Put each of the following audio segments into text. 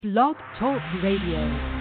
Blog Talk Radio.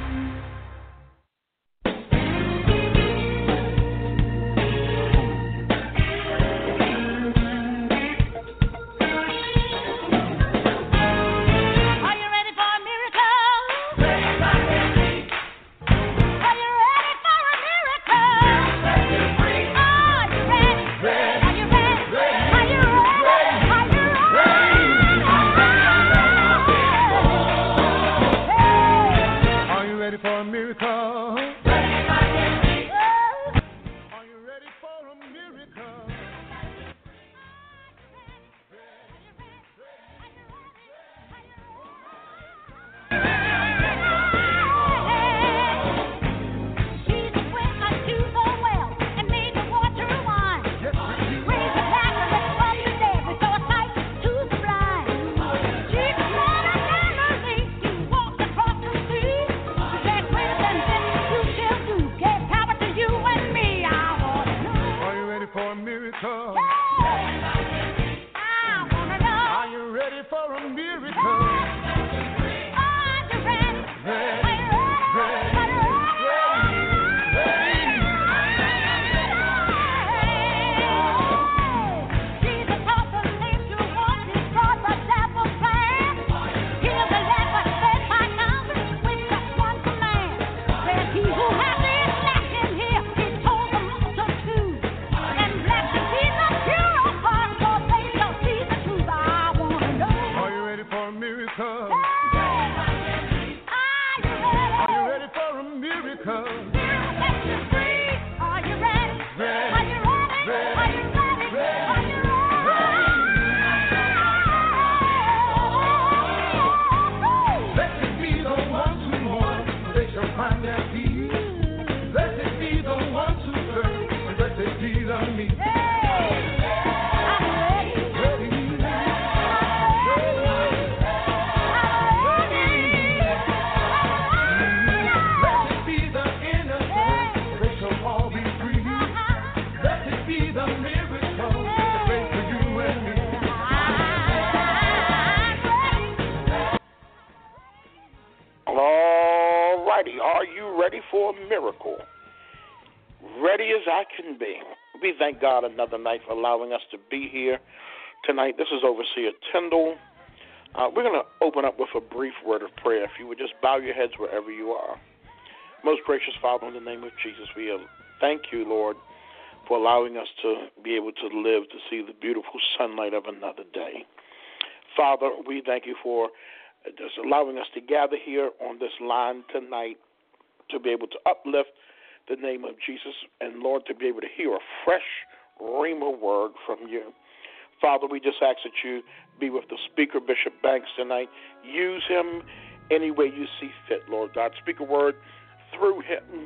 Thank God another night for allowing us to be here tonight. This is Overseer Tyndall. We're going to open up with a brief word of prayer. If you would just bow your heads wherever you are. Most gracious Father, in the name of Jesus, we thank you, Lord, for allowing us to be able to live to see the beautiful sunlight of another day. Father, we thank you for just allowing us to gather here on this line tonight to be able to uplift the name of Jesus, and Lord, to be able to hear a fresh rhema word from you. Father, we just ask that you be with the speaker, Bishop Banks, tonight. Use him any way you see fit, Lord God. Speak a word through him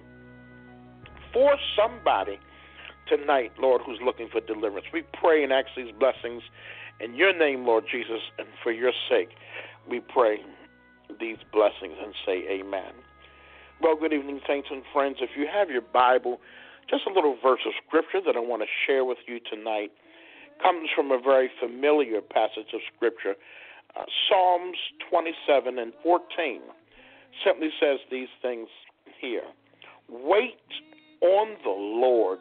for somebody tonight, Lord, who's looking for deliverance. We pray and ask these blessings in your name, Lord Jesus, and for your sake, we pray these blessings and say amen. Well, good evening, saints and friends. If you have your Bible, just a little verse of Scripture that I want to share with you tonight comes from a very familiar passage of Scripture. Psalms 27 and 14 simply says these things here. Wait on the Lord,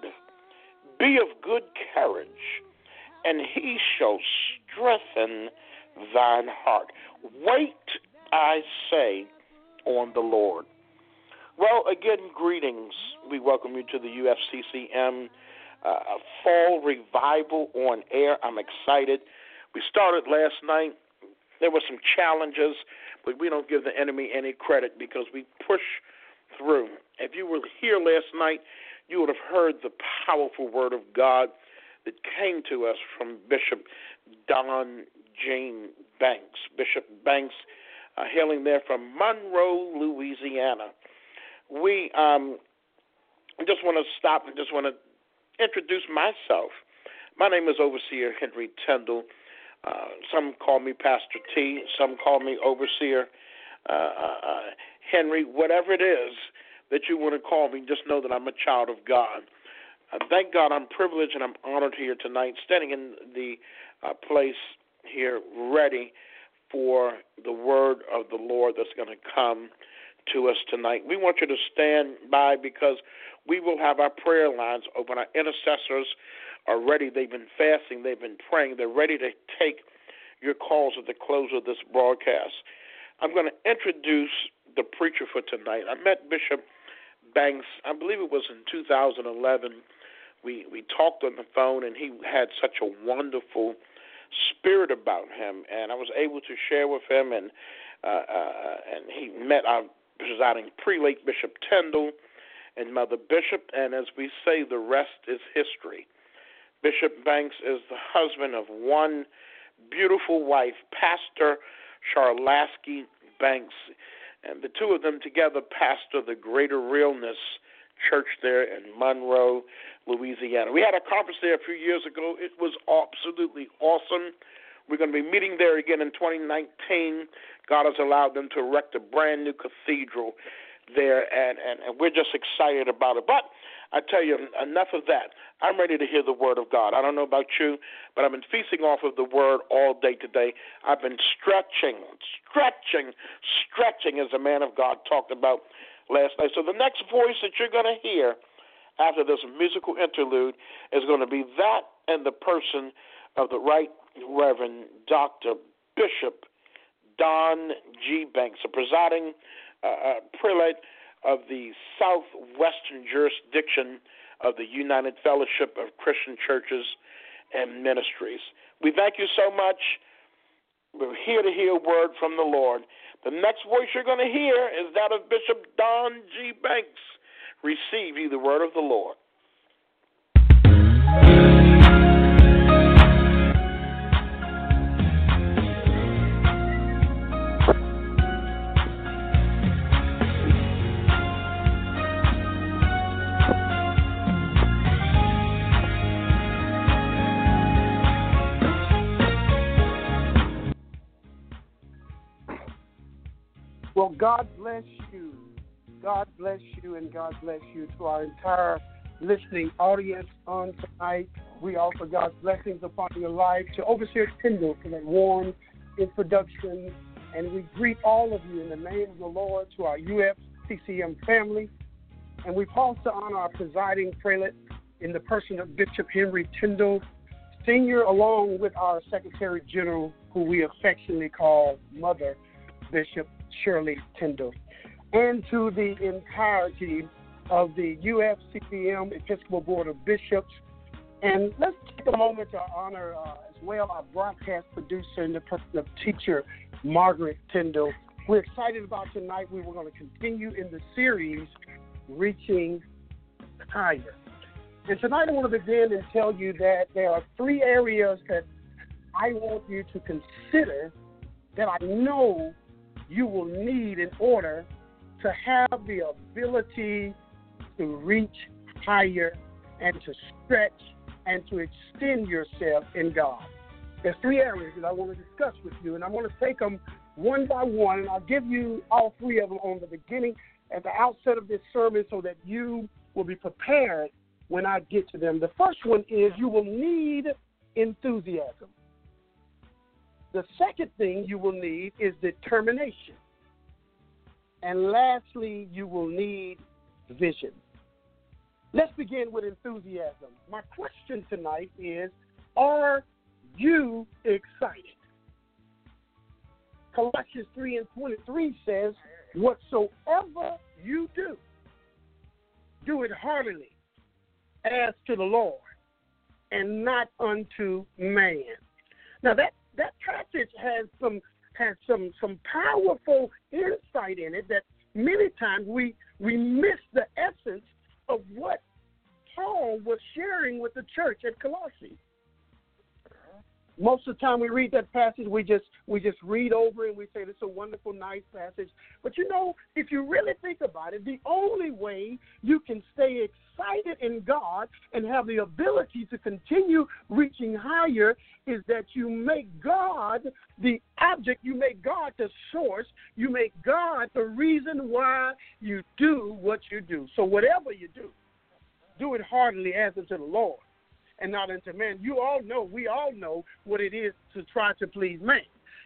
be of good courage, and he shall strengthen thine heart. Wait, I say, on the Lord. Well, again, greetings. We welcome you to the UFCCM Fall Revival on air. I'm excited. We started last night. There were some challenges, but we don't give the enemy any credit because we push through. If you were here last night, you would have heard the powerful word of God that came to us from Bishop Don Jane Banks. Bishop Banks, hailing there from Monroe, Louisiana. We just want to stop and just want to introduce myself. My name is Overseer Henry Tyndall. Some call me Pastor T. Some call me Overseer Henry. Whatever it is that you want to call me, just know that I'm a child of God. Thank God I'm privileged and I'm honored here tonight, standing in the place here ready for the word of the Lord that's going to come to us tonight. We want you to stand by because we will have our prayer lines open. Our intercessors are ready. They've been fasting. They've been praying. They're ready to take your calls at the close of this broadcast. I'm going to introduce the preacher for tonight. I met Bishop Banks, I believe it was in 2011. We talked on the phone, and he had such a wonderful spirit about him, and I was able to share with him, and he met our presiding prelate, Bishop Tyndall, and Mother Bishop, and as we say, the rest is history. Bishop Banks is the husband of one beautiful wife, Pastor Charlasky Banks, and the two of them together pastor the Greater Realness Church there in Monroe, Louisiana. We had a conference there a few years ago. It was absolutely awesome. We're going to be meeting there again in 2019. God has allowed them to erect a brand new cathedral there, and we're just excited about it. But I tell you, enough of that. I'm ready to hear the word of God. I don't know about you, but I've been feasting off of the word all day today. I've been stretching, as the man of God talked about last night. So the next voice that you're going to hear after this musical interlude is going to be that and the person of the Right Reverend Dr. Bishop Don G. Banks, a presiding prelate of the Southwestern Jurisdiction of the United Fellowship of Christian Churches and Ministries. We thank you so much. We're here to hear a word from the Lord. The next voice you're going to hear is that of Bishop Don G. Banks. Receive ye the word of the Lord. Well, God bless you. God bless you, and God bless you to our entire listening audience on tonight. We offer God's blessings upon your life to Overseer Tyndall for that warm introduction, and we greet all of you in the name of the Lord to our UFCCM family. And we pause to honor our presiding prelate in the person of Bishop Henry Tyndall, Sr., along with our Secretary General, who we affectionately call Mother Bishop Shirley Tyndall, and to the entirety of the UFCCM Episcopal Board of Bishops. And let's take a moment to honor as well our broadcast producer and the person of teacher Margaret Tyndall. We're excited about tonight. We were going to continue in the series, Reaching Higher. And tonight I want to begin and tell you that there are three areas that I want you to consider that I know you will need in order to have the ability to reach higher and to stretch and to extend yourself in God. There's three areas that I want to discuss with you, and I'm going to take them one by one, and I'll give you all three of them on the beginning, at the outset of this sermon, so that you will be prepared when I get to them. The first one is you will need enthusiasm. The second thing you will need is determination. And lastly, you will need vision. Let's begin with enthusiasm. My question tonight is, are you excited? Colossians 3:23 says, whatsoever you do, do it heartily as to the Lord and not unto man. Now that passage has some powerful insight in it that many times we miss the essence of what Paul was sharing with the church at Colossae. Most of the time we read that passage, we just read over it and we say, this is a wonderful, nice passage. But you know, if you really think about it, the only way you can stay excited in God and have the ability to continue reaching higher is that you make God the object, you make God the source, you make God the reason why you do what you do. So whatever you do it heartily as unto the Lord and not unto man. We all know what it is to try to please man.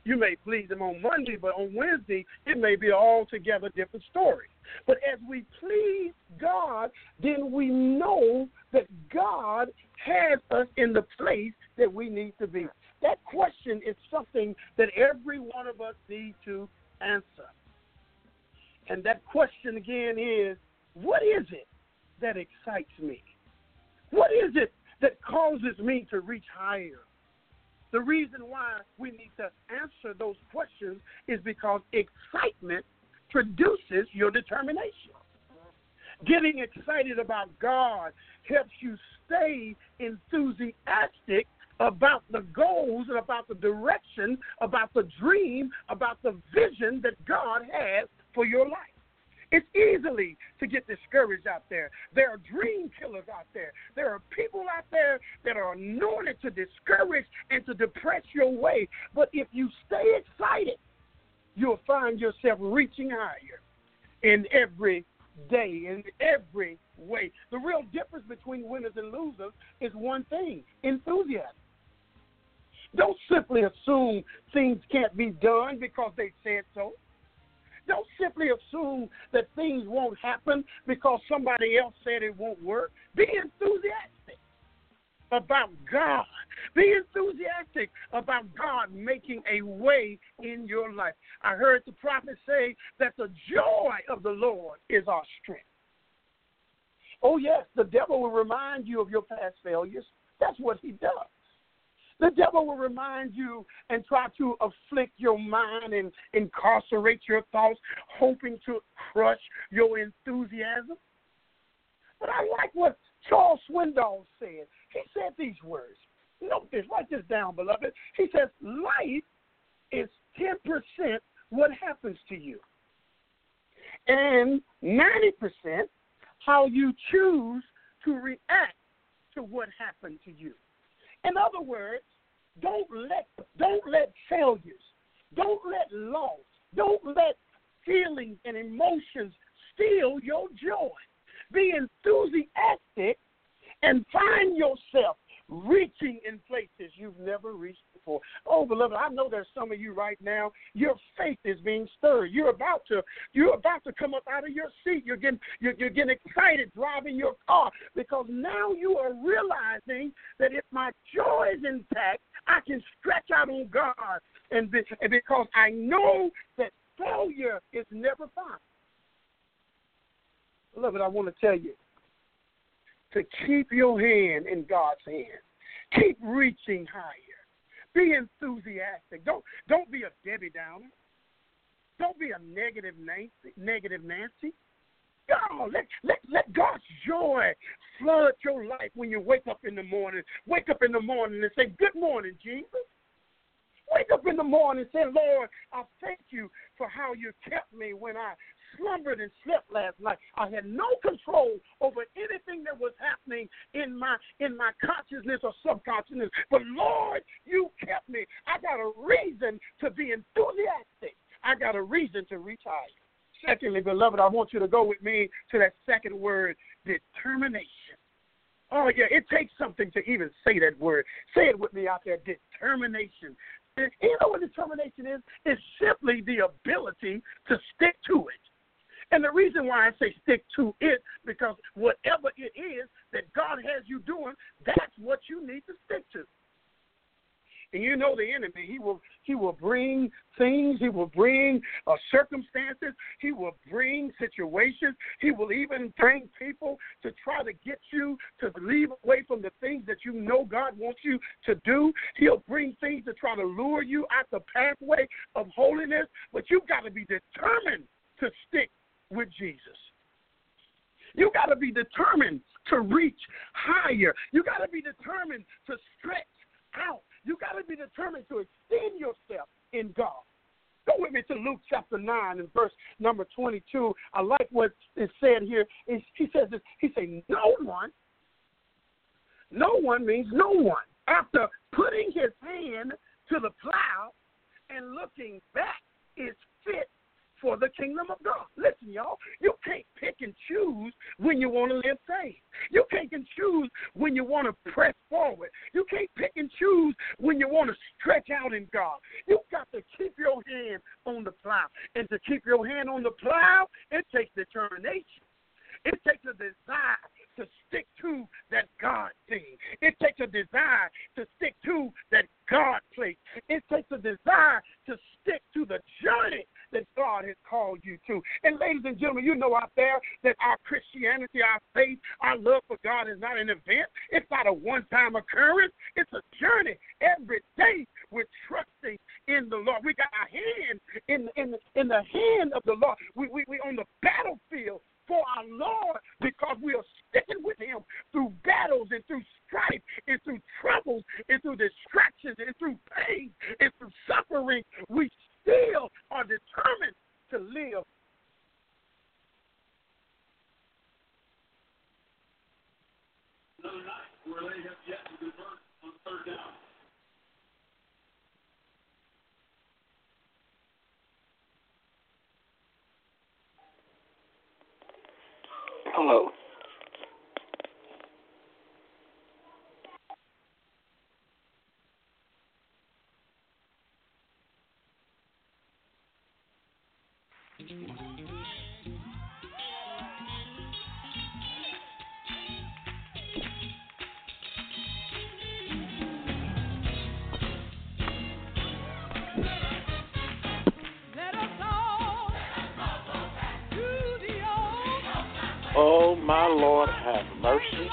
You may please him on Monday, but on Wednesday, it may be an altogether different story. But as we please God, then we know that God has us in the place that we need to be. That question is something that every one of us needs to answer. And that question again is, what is it that excites me? What is it that causes me to reach higher? The reason why we need to answer those questions is because excitement produces your determination. Getting excited about God helps you stay enthusiastic about the goals and about the direction, about the dream, about the vision that God has for your life. It's easily to get discouraged out there. There are dream killers out there. There are people out there that are anointed to discourage and to depress your way. But if you stay excited, you'll find yourself reaching higher in every day, in every way. The real difference between winners and losers is one thing: enthusiasm. Don't simply assume things can't be done because they said so. Don't simply assume that things won't happen because somebody else said it won't work. Be enthusiastic about God. Be enthusiastic about God making a way in your life. I heard the prophet say that the joy of the Lord is our strength. Oh, yes, the devil will remind you of your past failures. That's what he does. The devil will remind you and try to afflict your mind and incarcerate your thoughts, hoping to crush your enthusiasm. But I like what Charles Swindoll said. He said these words. Note this. Write this down, beloved. He says, life is 10% what happens to you, and 90% how you choose to react to what happened to you. In other words, don't let failures, don't let loss, don't let feelings and emotions steal your joy. Be enthusiastic and find yourself reaching in places you've never reached before. Oh, beloved, I know there's some of you right now, your faith is being stirred. You're about to come up out of your seat. You're getting excited driving your car because now you are realizing that if my joy is intact, I can stretch out on God, and because I know that failure is never fun. Beloved, I want to tell you to keep your hand in God's hand. Keep reaching higher. Be enthusiastic. Don't be a Debbie Downer. Don't be a negative Nancy. God, let God's joy flood your life when you wake up in the morning. Wake up in the morning and say, good morning, Jesus. Wake up in the morning and say, Lord, I thank you for how you kept me when I slumbered and slept last night. I had no control over anything that was happening in my consciousness or subconsciousness. But, Lord, you kept me. I got a reason to be enthusiastic. I got a reason to reach higher. Secondly, beloved, I want you to go with me to that second word, determination. Oh, yeah, it takes something to even say that word. Say it with me out there, determination. You know what determination is? It's simply the ability to stick to it. And the reason why I say stick to it, because whatever it is that God has you doing, that's what you need to stick to. And you know the enemy, he will bring things, he will bring circumstances, he will bring situations, he will even bring people to try to get you to leave away from the things that you know God wants you to do. He'll bring things to try to lure you out the pathway of holiness, but you've got to be determined to stick with Jesus. You got to be determined to reach higher. You got to be determined to stretch out. You got to be determined to extend yourself in God. Go with me to Luke chapter 9 and verse number 22. I like what is said here. He says this. He says, no one means no one. After putting his hand to the plow and looking back is fit for the kingdom of God. Listen, y'all, you can't pick and choose when you want to live saved. You can't pick and choose when you want to press forward. You can't pick and choose when you want to stretch out in God. You've got to keep your hand on the plow. And to keep your hand on the plow, it takes determination. It takes a desire to stick to that God thing. It takes a desire to stick to that God place. It takes a desire to stick to the journey that God has called you to. And ladies and gentlemen, you know out there that our Christianity, our faith, our love for God is not an event. It's not a one-time occurrence. It's a journey. Every day we're trusting in the Lord. We got our hand in the hand of the Lord. We on the battlefield for our Lord, because we are sticking with him through battles and through strife and through troubles and through distractions and through pain and through suffering. We still are determined to live. Another night where they have yet to convert on third down. Hello. Oh, my Lord, have mercy.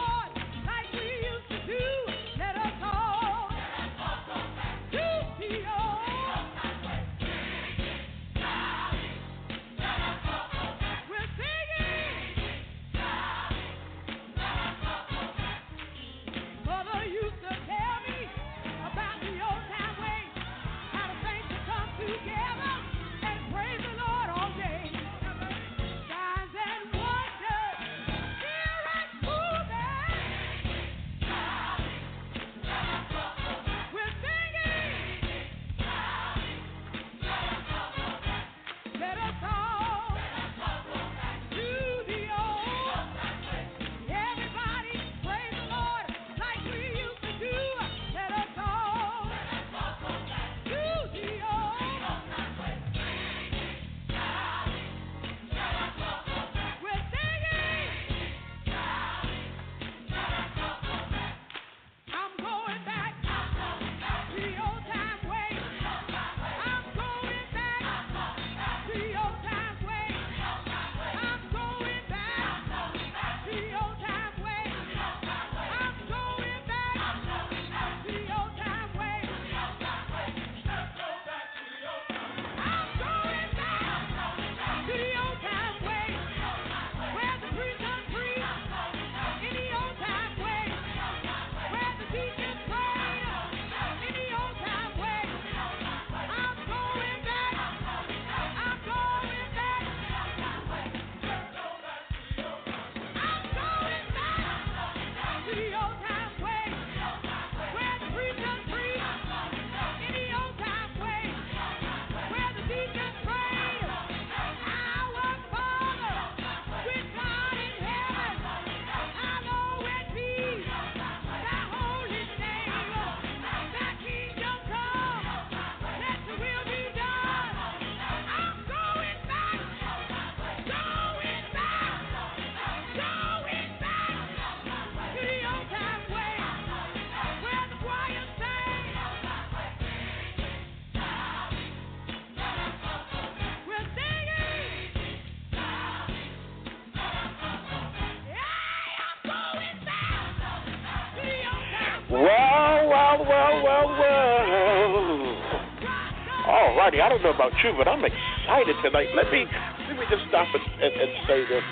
All righty, I don't know about you, but I'm excited tonight. Let me just stop and say this.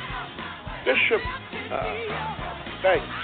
Bishop Banks,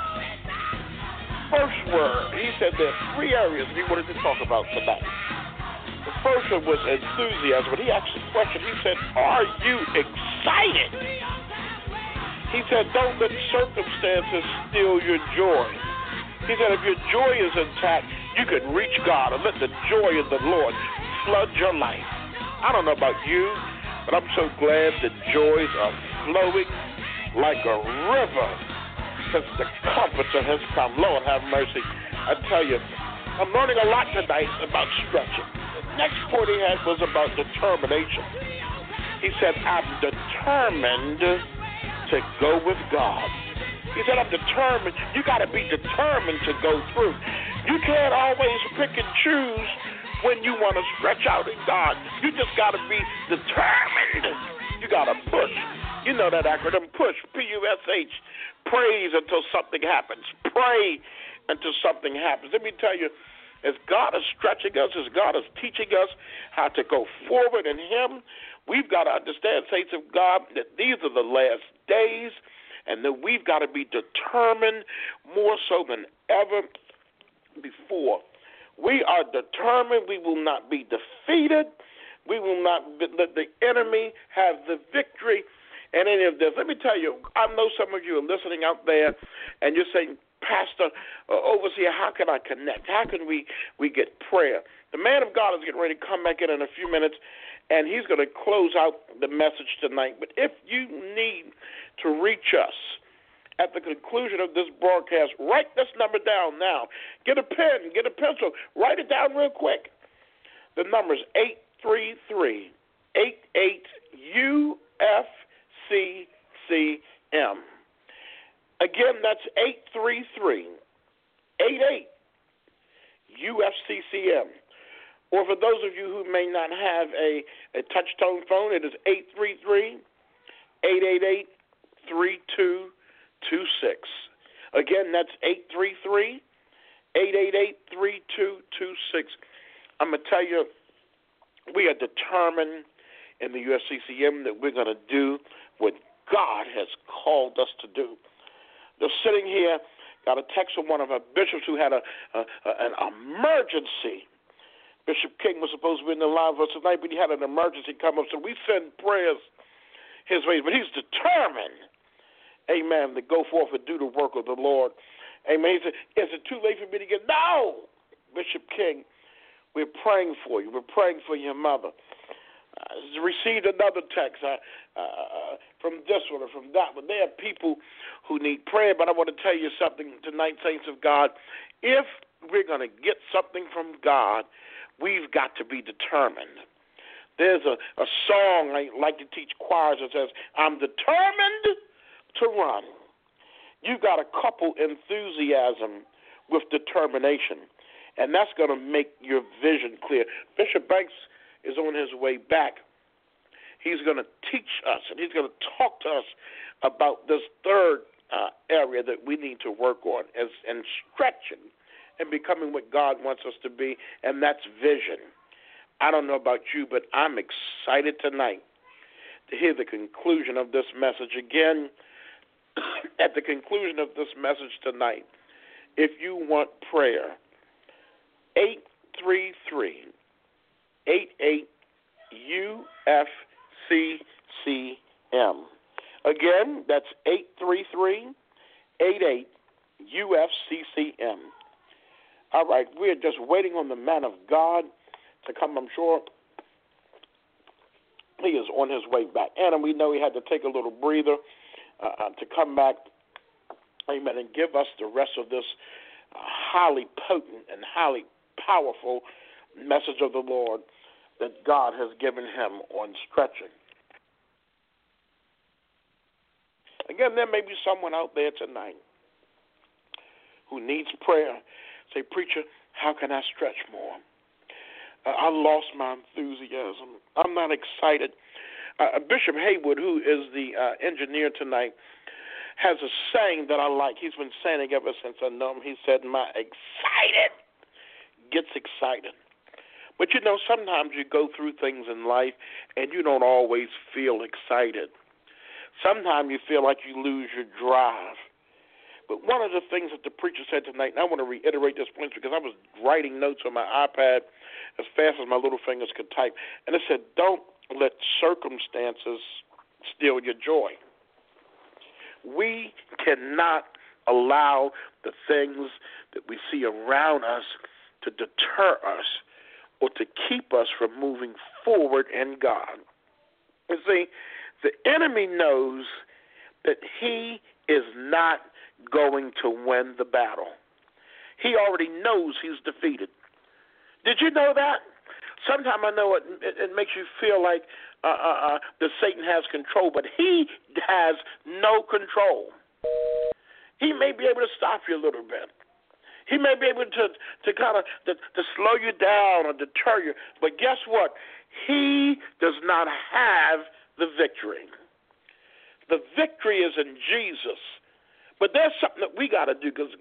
first word, he said there are three areas he wanted to talk about tonight. The first one was enthusiasm. When he asked the question, he said, are you excited? He said, don't let circumstances steal your joy. He said, if your joy is intact, you can reach God and let the joy of the Lord flood your life. I don't know about you, But I'm so glad the joys are flowing like a river since the Comforter has come. Lord have mercy. I tell you, I'm learning a lot tonight about stretching. The next point he had was about determination. He said, I'm determined to go with God. He said, I'm determined. You got to be determined to go through. You can't always pick and choose when you want to stretch out in God. You just got to be determined. You got to push. You know that acronym, PUSH, P-U-S-H. Praise until something happens. Pray until something happens. Let me tell you, as God is stretching us, as God is teaching us how to go forward in Him, we've got to understand, saints of God, that these are the last days, and that we've got to be determined more so than ever before. We are determined. We will not be defeated. We will not let the enemy have the victory in any of this. Let me tell you, I know some of you are listening out there, and you're saying, Pastor, Overseer, how can I connect? How can we get prayer? The man of God is getting ready to come back in a few minutes, and he's going to close out the message tonight. But if you need to reach us at the conclusion of this broadcast, write this number down now. Get a pen, get a pencil, write it down real quick. The number is 833-88-UFCCM. Again, that's 833-88-UFCCM. Or for those of you who may not have a touch-tone phone, it is 833-888-3226. Again, that's 833-888-3226. I'm going to tell you, we are determined in the UFCCM that we're going to do what God has called us to do. They're sitting here, got a text from one of our bishops who had an emergency. Bishop King was supposed to be in the line with us tonight, but he had an emergency come up, so we send prayers his way. But he's determined, amen, to go forth and do the work of the Lord. Amen. He said, is it too late for me to get? No, Bishop King, we're praying for you. We're praying for your mother. Received another text from this one or from that one. There are people who need prayer, but I want to tell you something tonight, saints of God. If we're going to get something from God, we've got to be determined. There's a song I like to teach choirs that says, I'm determined to run. You've got to couple enthusiasm with determination, and that's going to make your vision clear. Bishop Banks is on his way back. He's going to teach us, and he's going to talk to us about this third area that we need to work on, and stretching and becoming what God wants us to be, and that's vision. I don't know about you, but I'm excited tonight to hear the conclusion of this message. Again, at the conclusion of this message tonight, if you want prayer, 833-88-UFCCM. Again, that's 833-88-UFCCM. All right, we're just waiting on the man of God to come. I'm sure he is on his way back. And we know he had to take a little breather to come back, amen, and give us the rest of this highly potent and highly powerful message of the Lord that God has given him on stretching. Again, there may be someone out there tonight who needs prayer. Say, preacher, how can I stretch more? I lost my enthusiasm. I'm not excited. Bishop Haywood, who is the engineer tonight, has a saying that I like. He's been saying it ever since I know him. He said, my excited gets excited. But, you know, sometimes you go through things in life and you don't always feel excited. Sometimes you feel like you lose your drive. But one of the things that the preacher said tonight, and I want to reiterate this point because I was writing notes on my iPad as fast as my little fingers could type, and it said, don't let circumstances steal your joy. We cannot allow the things that we see around us to deter us or to keep us from moving forward in God. You see, the enemy knows that he is not going to win the battle. He already knows he's defeated. Did you know that? Sometimes I know it makes you feel like that Satan has control, but he has no control. He may be able to stop you a little bit. He may be able to kind of to slow you down or deter you, but guess what? He does not have the victory. The victory is in Jesus. But there's something that we got to do because,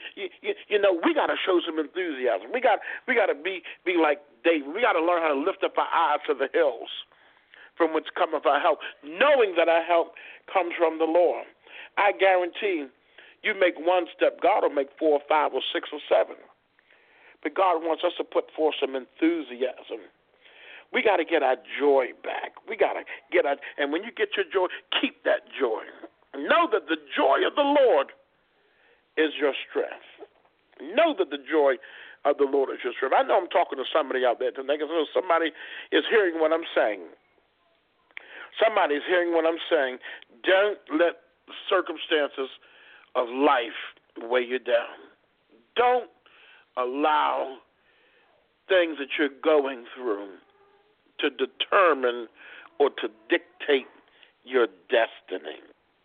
we got to show some enthusiasm. We got to be like David. We got to learn how to lift up our eyes to the hills from which cometh our help, knowing that our help comes from the Lord. I guarantee you make one step, God will make 4 or 5 or 6 or 7. But God wants us to put forth some enthusiasm. We got to get our joy back. We got to get our, and when you get your joy, keep that joy. Know that the joy of the Lord is your strength. Know that the joy of the Lord is your strength. I know I'm talking to somebody out there tonight. Somebody is hearing what I'm saying. Somebody's hearing what I'm saying. Don't let circumstances of life weigh you down. Don't allow things that you're going through to determine or to dictate your destiny.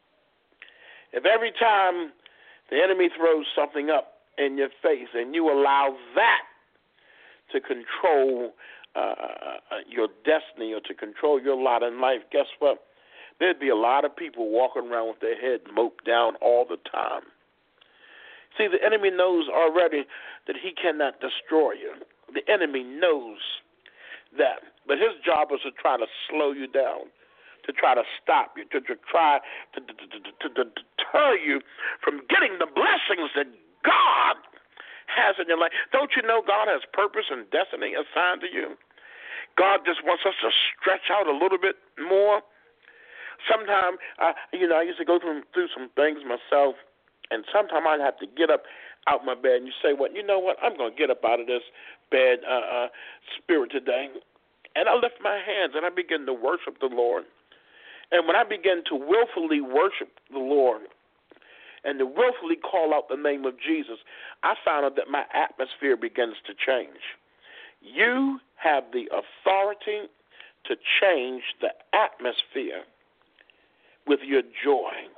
If every time the enemy throws something up in your face and you allow that to control your destiny or to control your lot in life, guess what? There'd be a lot of people walking around with their head moped down all the time. See, the enemy knows already that he cannot destroy you. The enemy knows that. But his job is to try to slow you down, to try to stop you, to try to deter you from getting the blessings that God has in your life. Don't you know God has purpose and destiny assigned to you? God just wants us to stretch out a little bit more. Sometimes, I used to go through some things myself, and sometimes I'd have to get up out my bed, and you say, well, you know what, I'm going to get up out of this bed spirit today. And I lift my hands, and I begin to worship the Lord. And when I begin to willfully worship the Lord and to willfully call out the name of Jesus, I found out that my atmosphere begins to change. You have the authority to change the atmosphere with your joy.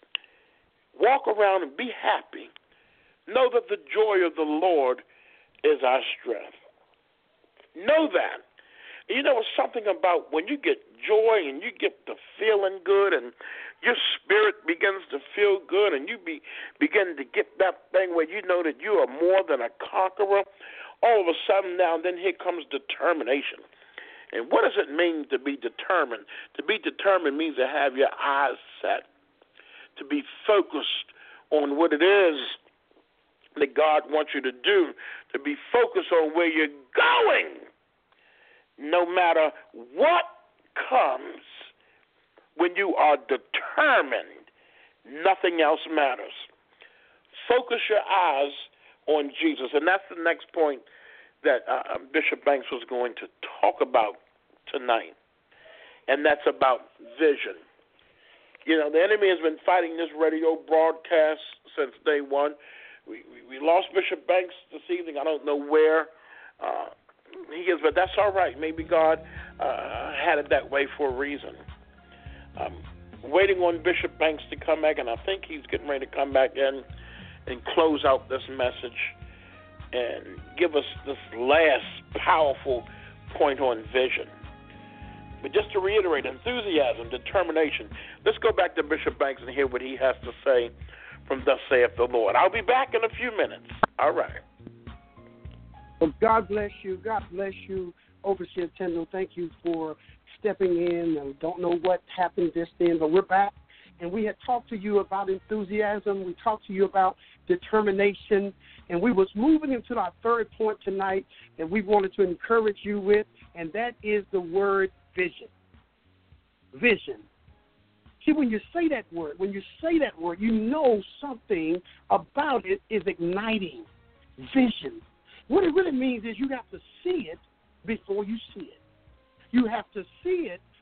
Walk around and be happy. Know that the joy of the Lord is our strength. Know that. You know, it's something about when you get joy and you get the feeling good and your spirit begins to feel good and you begin to get that thing where you know that you are more than a conqueror. All of a sudden now and then here comes determination. And what does it mean to be determined? To be determined means to have your eyes set, to be focused on what it is that God wants you to do, to be focused on where you're going. No matter what comes, when you are determined, nothing else matters. Focus your eyes on Jesus. And that's the next point that Bishop Banks was going to talk about tonight. And that's about vision. You know, the enemy has been fighting this radio broadcast since day one. We lost Bishop Banks this evening. I don't know where he is, but that's all right. Maybe God had it that way for a reason. Waiting on Bishop Banks to come back, and I think he's getting ready to come back in and close out this message and give us this last powerful point on vision. But just to reiterate, enthusiasm, determination. Let's go back to Bishop Banks and hear what he has to say from Thus Saith the Lord. I'll be back in a few minutes. All right. Well, God bless you. God bless you, Overseer Tyndall. Thank you for stepping in. I don't know what happened just then, but we're back. And we had talked to you about enthusiasm. We talked to you about determination. And we was moving into our third point tonight that we wanted to encourage you with, and that is the word vision. Vision. See, when you say that word, you know something about it is igniting. Vision. What it really means is you have to see it before you see it. You have to see it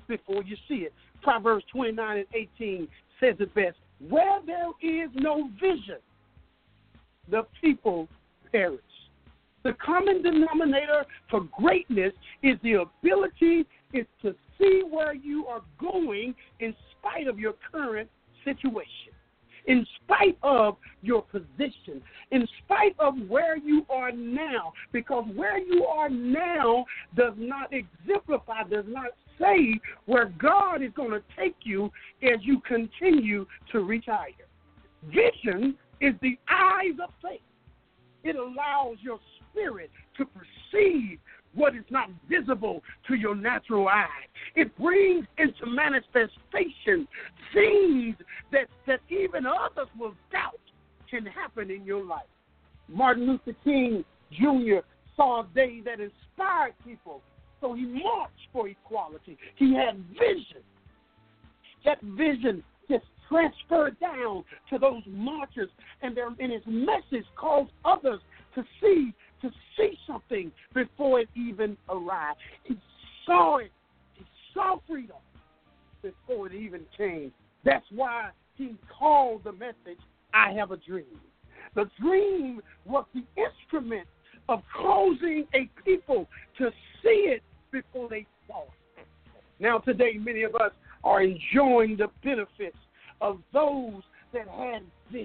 before you see it. Proverbs 29 and 18 says it best. Where there is no vision, the people perish. The common denominator for greatness is the ability is to see where you are going in spite of your current situation, in spite of your position, in spite of where you are now, because where you are now does not exemplify, does not say where God is going to take you as you continue to reach higher. Vision is the eyes of faith. It allows your spirit to perceive what is not visible to your natural eye. It brings into manifestation things that even others will doubt can happen in your life. Martin Luther King Jr. saw a day that inspired people, so he marched for equality. He had vision. That vision just transferred down to those marchers, and his message caused others to see something before it even arrived. He saw it. He saw freedom before it even came. That's why he called the message, I Have a Dream. The dream was the instrument of causing a people to see it before they saw it. Now today, many of us are enjoying the benefits of those that had vision.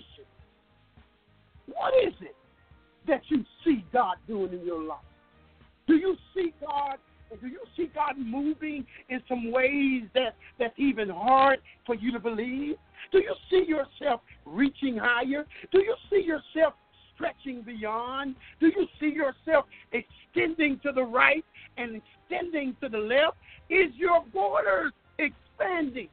What is it that you see God doing in your life? Do you see God, and do you see God moving in some ways that's even hard for you to believe? Do you see yourself reaching higher? Do you see yourself stretching beyond? Do you see yourself extending to the right and extending to the left? Is your borders expanding?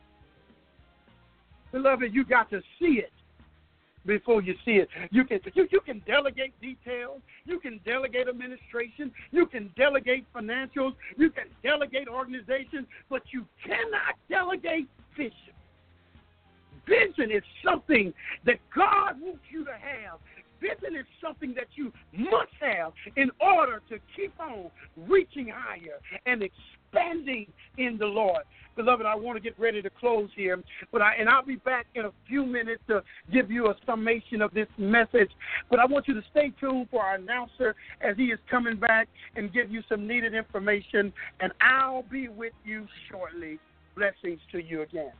Beloved, you got to see it before you see it. You can delegate details. You can delegate administration. You can delegate financials. You can delegate organization, but you cannot delegate vision. Vision is something that God wants you to have. Vision is something that you must have in order to keep on reaching higher and expanding in the Lord. Beloved, I want to get ready to close here, and I'll be back in a few minutes to give you a summation of this message. But I want you to stay tuned for our announcer as he is coming back and give you some needed information, and I'll be with you shortly. Blessings to you again.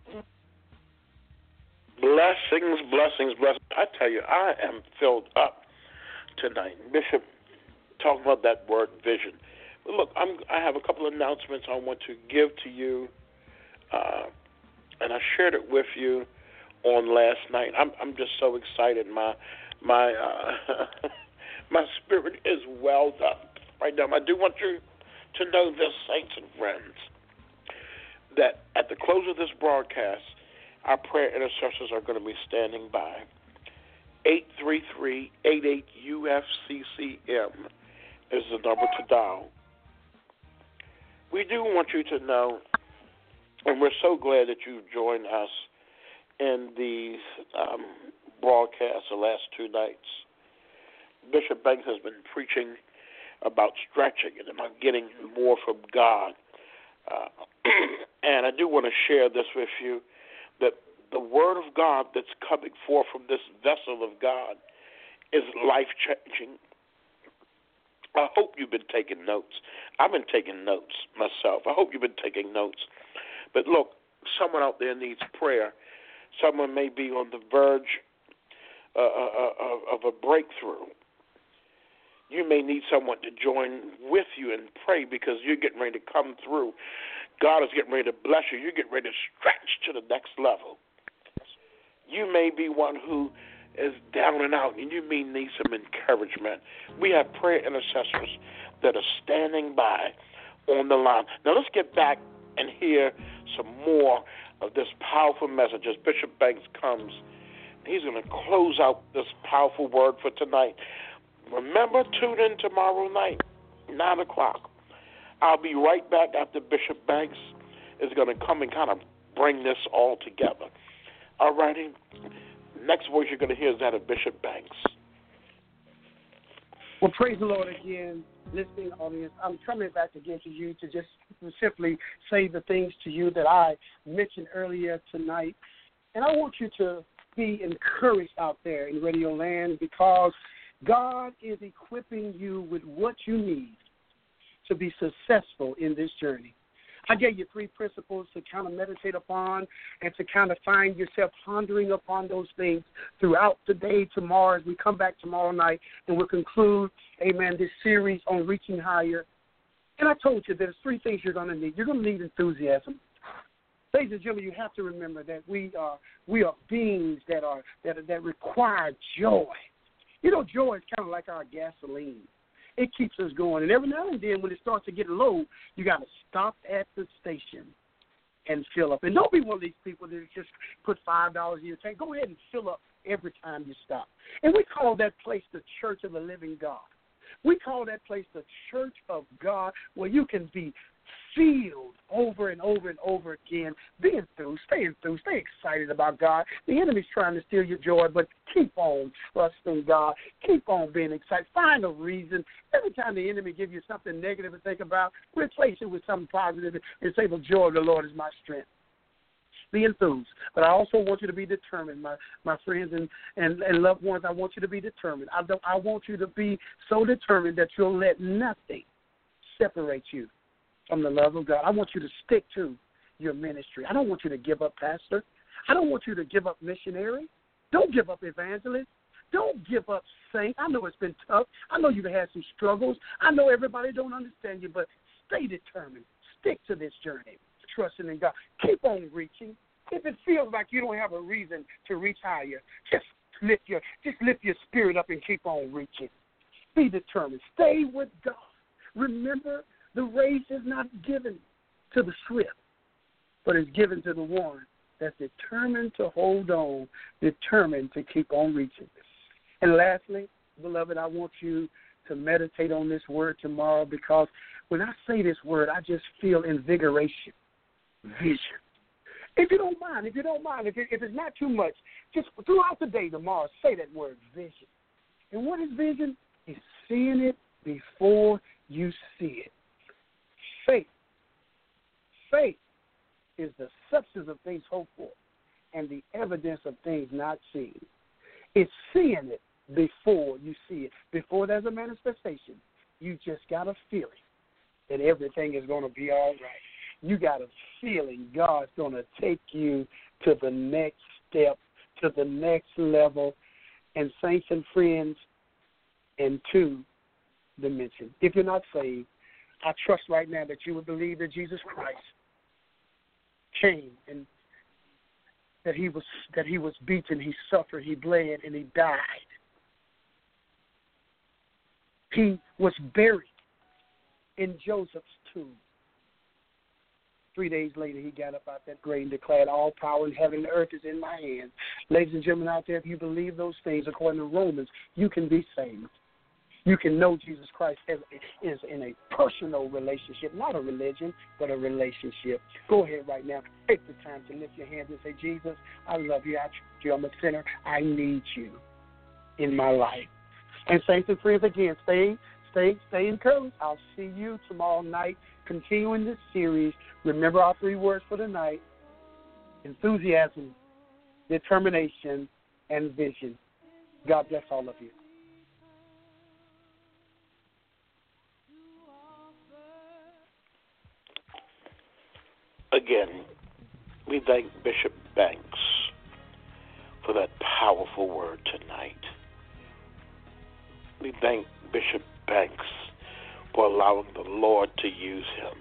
Blessings, blessings, blessings. I tell you, I am filled up tonight. Bishop, talking about that word vision. But look, I have a couple of announcements I want to give to you, and I shared it with you on last night. I'm just so excited. My my spirit is welled up right now. I do want you to know this, saints and friends, that at the close of this broadcast, our prayer intercessors are going to be standing by. 833-88-UFCCM is the number to dial. We do want you to know, and we're so glad that you've joined us in these broadcasts the last 2 nights. Bishop Banks has been preaching about stretching and about getting more from God. And I do want to share this with you, that the word of God that's coming forth from this vessel of God is life-changing. I hope you've been taking notes. I've been taking notes myself. I hope you've been taking notes. But look, someone out there needs prayer. Someone may be on the verge of a breakthrough. You may need someone to join with you and pray because you're getting ready to come through. God is getting ready to bless you. You're getting ready to stretch to the next level. You may be one who is down and out, and you may need some encouragement. We have prayer intercessors that are standing by on the line. Now let's get back and hear some more of this powerful message as Bishop Banks comes. He's going to close out this powerful word for tonight. Remember, tune in tomorrow night, 9 o'clock. I'll be right back after Bishop Banks is going to come and kind of bring this all together. All righty? Next voice you're going to hear is that of Bishop Banks. Well, praise the Lord again. listening audience, I'm coming back again to you to just simply say the things to you that I mentioned earlier tonight. And I want you to be encouraged out there in Radio Land, because God is equipping you with what you need to be successful in this journey. I gave you 3 principles to kind of meditate upon and to kind of find yourself pondering upon those things throughout the day, tomorrow, as we come back tomorrow night, and we'll conclude, amen, this series on reaching higher. And I told you there's 3 things you're going to need. You're going to need enthusiasm. Ladies and gentlemen, you have to remember that we are beings that require joy. You know, joy is kind of like our gasoline. It keeps us going. And every now and then when it starts to get low, you got to stop at the station and fill up. And don't be one of these people that just put $5 in your tank. Go ahead and fill up every time you stop. And we call that place the Church of the Living God. We call that place the Church of God, where you can be filled over and over and over again. Be enthused, stay excited about God. The enemy's trying to steal your joy, but keep on trusting God. Keep on being excited. Find a reason. Every time the enemy gives you something negative to think about, replace it with something positive and say, the joy of the Lord is my strength. Be enthused. But I also want you to be determined, my friends and loved ones. I want you to be determined. I want you to be so determined that you'll let nothing separate you from the love of God. I want you to stick to your ministry. I don't want you to give up pastor. I don't want you to give up missionary. Don't give up evangelist. Don't give up saint. I know it's been tough. I know you've had some struggles. I know everybody don't understand you, but stay determined. Stick to this journey, trusting in God. Keep on reaching. If it feels like you don't have a reason to reach higher, just lift your spirit up and keep on reaching. Be determined. Stay with God. Remember, the race is not given to the swift, but is given to the one that's determined to hold on, determined to keep on reaching. And lastly, beloved, I want you to meditate on this word tomorrow, because when I say this word, I just feel invigoration, vision. If you don't mind, if it's not too much, just throughout the day tomorrow, say that word, vision. And what is vision? It's seeing it before you see it. Faith is the substance of things hoped for and the evidence of things not seen. It's seeing it before you see it. Before there's a manifestation, you just got a feeling that everything is going to be all right. You got a feeling God's going to take you to the next step, to the next level. And saints and friends, in 2 dimensions. If you're not saved, I trust right now that you would believe that Jesus Christ came and that he was beaten, he suffered, he bled, and he died. He was buried in Joseph's tomb. 3 days later, he got up out that grave and declared, all power in heaven and earth is in my hands. Ladies and gentlemen out there, if you believe those things, according to Romans, you can be saved. You can know Jesus Christ is in a personal relationship, not a religion, but a relationship. Go ahead right now. Take the time to lift your hands and say, Jesus, I love you. I trust you. I'm a sinner. I need you in my life. And saints and friends, again, stay encouraged. I'll see you tomorrow night, continuing this series. Remember our 3 words for tonight: enthusiasm, determination, and vision. God bless all of you. Again, we thank Bishop Banks for that powerful word tonight. We thank Bishop Banks for allowing the Lord to use him.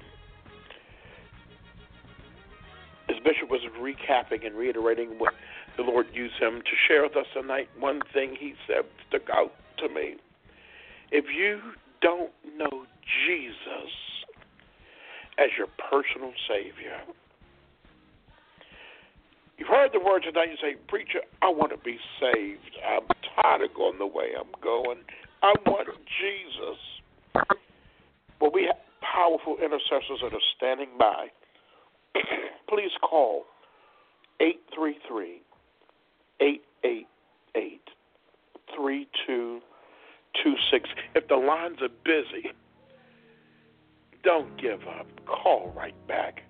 As Bishop was recapping and reiterating what the Lord used him to share with us tonight, one thing he said stuck out to me. If you don't know Jesus as your personal Savior, you've heard the word tonight, you say, preacher, I want to be saved. I'm tired of going the way I'm going. I want Jesus. Well, we have powerful intercessors that are standing by. Please call 833-888-3226. If the lines are busy, Don't give up. Call right back.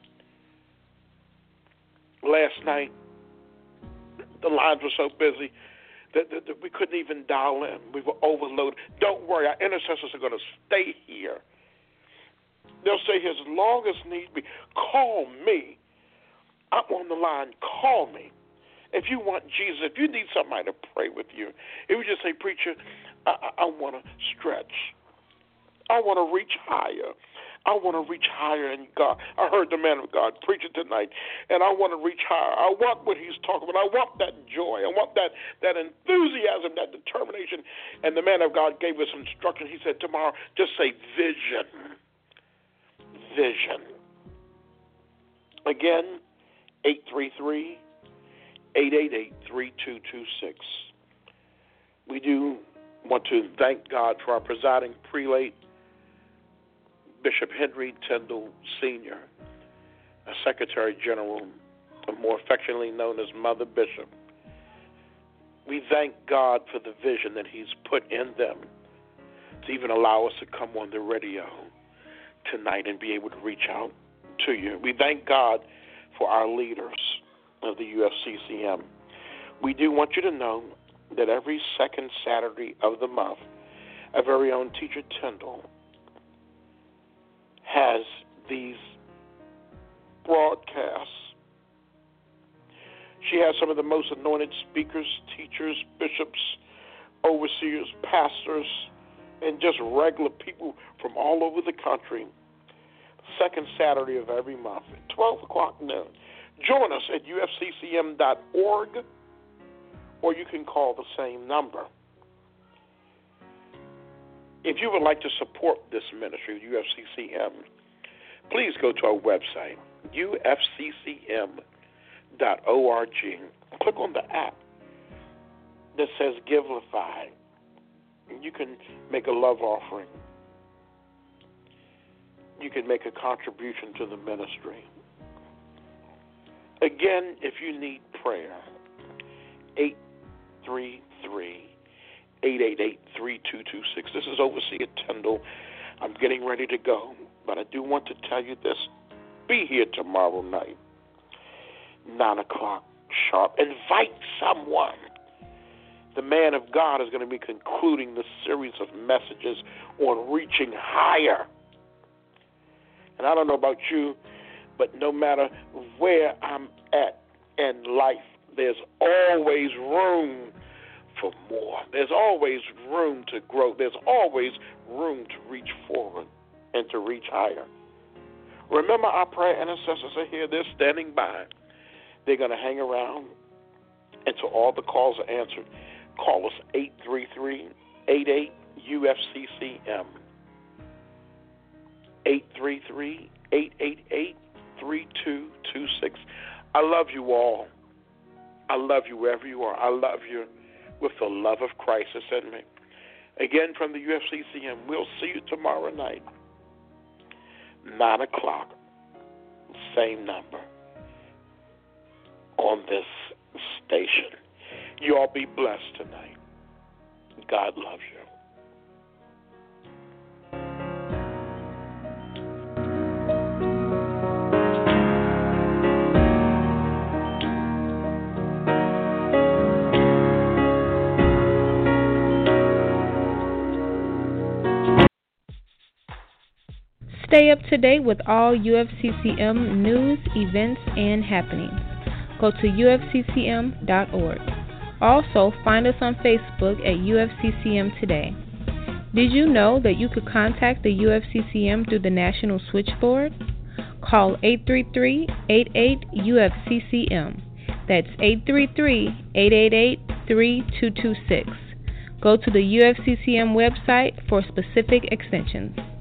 Last night, the lines were so busy that we couldn't even dial in. We were overloaded. Don't worry, our intercessors are going to stay here. They'll stay here as long as need be. Call me. I'm on the line. Call me. If you want Jesus, if you need somebody to pray with you, if you just say, preacher, I want to stretch. I want to reach higher. I want to reach higher in God. I heard the man of God preaching tonight, and I want to reach higher. I want what he's talking about. I want that joy. I want that enthusiasm, that determination. And the man of God gave us instruction. He said, tomorrow, just say vision. Vision. Again, 833-888-3226. We do want to thank God for our presiding prelate, Bishop Henry Tyndall Sr., a Secretary General, more affectionately known as Mother Bishop. We thank God for the vision that he's put in them to even allow us to come on the radio tonight and be able to reach out to you. We thank God for our leaders of the UFCCM. We do want you to know that every second Saturday of the month, our very own Teacher Tyndall has these broadcasts. She has some of the most anointed speakers, teachers, bishops, overseers, pastors, and just regular people from all over the country. Second Saturday of every month at 12 o'clock noon. Join us at ufccm.org, or you can call the same number. If you would like to support this ministry, UFCCM, please go to our website, ufccm.org. Click on the app that says Givelify. You can make a love offering. You can make a contribution to the ministry. Again, if you need prayer, 833-888-3226. This is Overseer Tyndall. I'm getting ready to go, but I do want to tell you this. Be here tomorrow night, 9 o'clock sharp. Invite someone. The man of God is going to be concluding the series of messages on reaching higher. And I don't know about you, but no matter where I'm at in life, there's always room for more. There's always room to grow. There's always room to reach forward and to reach higher. Remember, our prayer intercessors are here. They're standing by. They're going to hang around until all the calls are answered. Call us 833-88-UFCCM. 833-888-3226. I love you all. I love you wherever you are. I love you with the love of Christ that's in me. Again, from the UFCCM, we'll see you tomorrow night, 9 o'clock, same number, on this station. You all be blessed tonight. God loves you. Stay up to date with all UFCCM news, events, and happenings. Go to ufccm.org. Also, find us on Facebook at UFCCM Today. Did you know that you could contact the UFCCM through the National Switchboard? Call 833-88-UFCCM. That's 833-888-3226. Go to the UFCCM website for specific extensions.